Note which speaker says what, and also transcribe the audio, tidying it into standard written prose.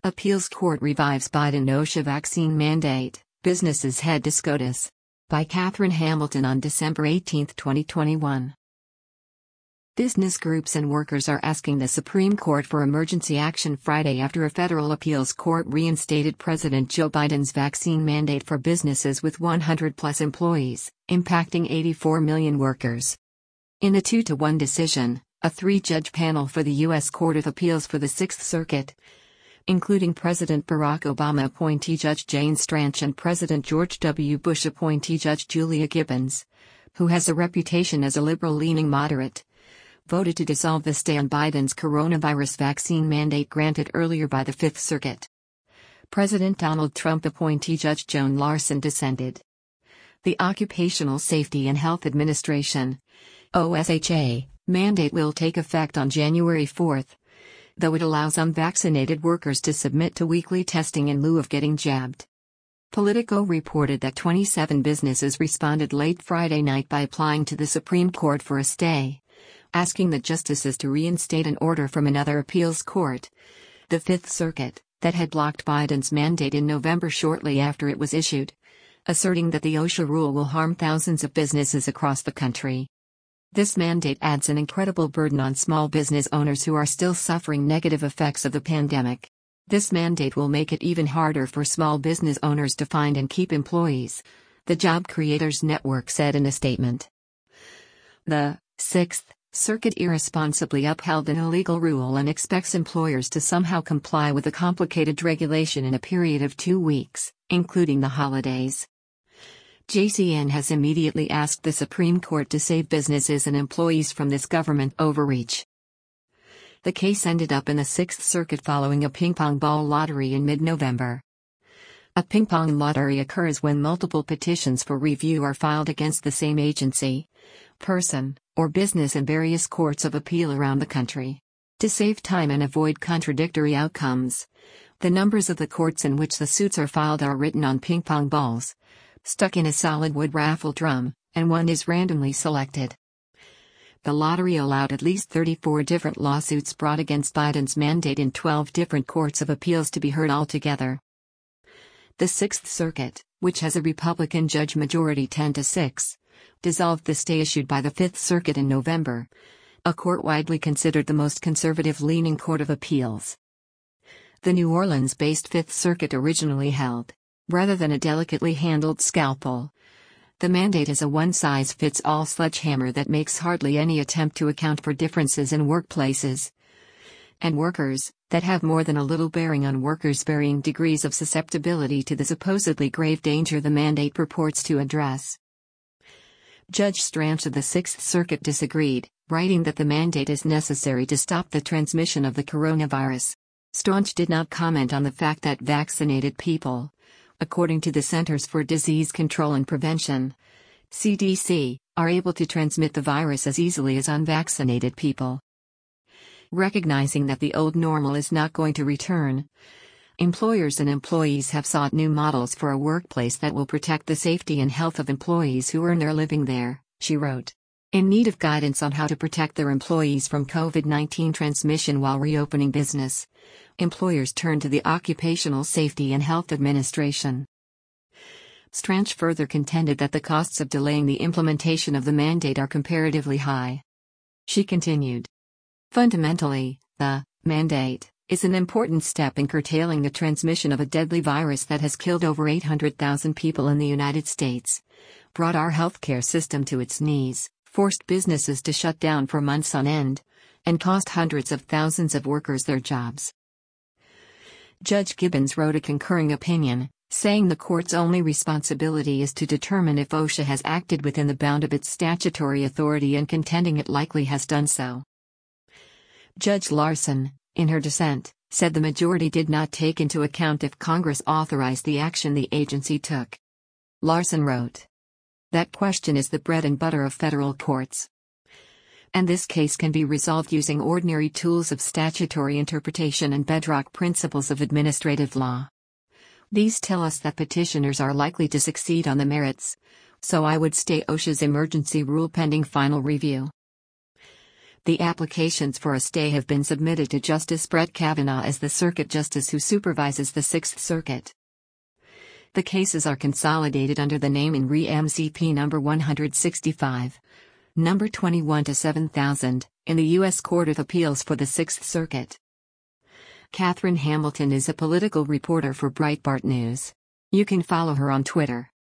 Speaker 1: Appeals Court revives Biden-OSHA vaccine mandate, businesses head to SCOTUS. By Catherine Hamilton on December 18, 2021. Business groups and workers are asking the Supreme Court for emergency action Friday after a federal appeals court reinstated President Joe Biden's vaccine mandate for businesses with 100-plus employees, impacting 84 million workers. In a 2-1 decision, a 3-judge panel for the U.S. Court of Appeals for the Sixth Circuit, including President Barack Obama appointee Judge Jane Stranch and President George W. Bush appointee Judge Julia Gibbons, who has a reputation as a liberal-leaning moderate, voted to dissolve the stay on Biden's coronavirus vaccine mandate granted earlier by the Fifth Circuit. President Donald Trump appointee Judge Joan Larson dissented. The Occupational Safety and Health Administration (OSHA) mandate will take effect on January 4, though it allows unvaccinated workers to submit to weekly testing in lieu of getting jabbed. Politico reported that 27 businesses responded late Friday night by applying to the Supreme Court for a stay, asking the justices to reinstate an order from another appeals court, the Fifth Circuit, that had blocked Biden's mandate in November shortly after it was issued, asserting that the OSHA rule will harm thousands of businesses across the country. This mandate adds an incredible burden on small business owners who are still suffering negative effects of the pandemic. This mandate will make it even harder for small business owners to find and keep employees, the Job Creators Network said in a statement. The Sixth Circuit irresponsibly upheld an illegal rule and expects employers to somehow comply with a complicated regulation in a period of 2 weeks, including the holidays. JCN has immediately asked the Supreme Court to save businesses and employees from this government overreach. The case ended up in the Sixth Circuit following a ping-pong ball lottery in mid-November. A ping-pong lottery occurs when multiple petitions for review are filed against the same agency, person, or business in various courts of appeal around the country. To save time and avoid contradictory outcomes, the numbers of the courts in which the suits are filed are written on ping-pong balls, stuck in a solid wood raffle drum, and one is randomly selected. The lottery allowed at least 34 different lawsuits brought against Biden's mandate in 12 different courts of appeals to be heard altogether. The Sixth Circuit, which has a Republican judge majority 10-6, dissolved the stay issued by the Fifth Circuit in November, a court widely considered the most conservative-leaning court of appeals. The New Orleans-based Fifth Circuit originally held, rather than a delicately handled scalpel, the mandate is a one-size-fits-all sledgehammer that makes hardly any attempt to account for differences in workplaces and workers that have more than a little bearing on workers' varying degrees of susceptibility to the supposedly grave danger the mandate purports to address. Judge Stranch of the Sixth Circuit disagreed, writing that the mandate is necessary to stop the transmission of the coronavirus. Stranch did not comment on the fact that vaccinated people, according to the Centers for Disease Control and Prevention, CDC, are able to transmit the virus as easily as unvaccinated people. Recognizing that the old normal is not going to return, employers and employees have sought new models for a workplace that will protect the safety and health of employees who earn their living there, she wrote. In need of guidance on how to protect their employees from COVID-19 transmission while reopening business, employers turn to the Occupational Safety and Health Administration. Stranch further contended that the costs of delaying the implementation of the mandate are comparatively high. She continued. Fundamentally, the mandate is an important step in curtailing the transmission of a deadly virus that has killed over 800,000 people in the United States, brought our healthcare system to its knees, forced businesses to shut down for months on end, and cost hundreds of thousands of workers their jobs. Judge Gibbons wrote a concurring opinion, saying the court's only responsibility is to determine if OSHA has acted within the bound of its statutory authority and contending it likely has done so. Judge Larson, in her dissent, said the majority did not take into account if Congress authorized the action the agency took. Larson wrote, "That question is the bread and butter of federal courts. And this case can be resolved using ordinary tools of statutory interpretation and bedrock principles of administrative law. These tell us that petitioners are likely to succeed on the merits, so I would stay OSHA's emergency rule pending final review." The applications for a stay have been submitted to Justice Brett Kavanaugh as the circuit justice who supervises the Sixth Circuit. The cases are consolidated under the name in Re MCP number 165. Number 21 to 7000, in the U.S. Court of Appeals for the Sixth Circuit. Catherine Hamilton is a political reporter for Breitbart News. You can follow her on Twitter.